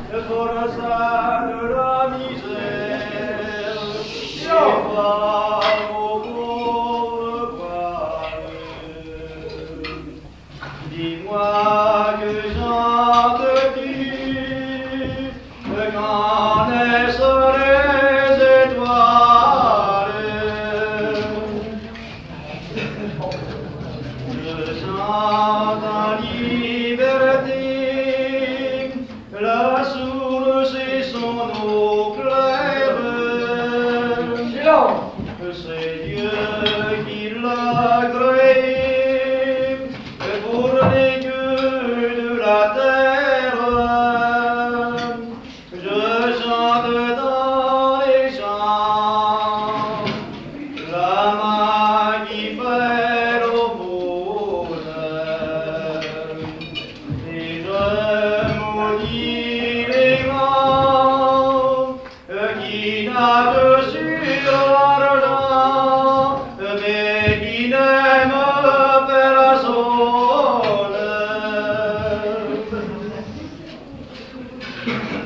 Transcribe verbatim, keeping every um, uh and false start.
le forçat de la misère, et pas au pauvre pauvre. Dis-moi que chantes-tu quand naissent les étoiles? Je chante en liberté, la source et son eau claire. C'est Dieu qui l'a créé pour les gueux de la terre. Je chante dans les champs la main qui fait l'aumône, et je maudis les grands qui nagent sur l'argent, mais qui n'aiment personne.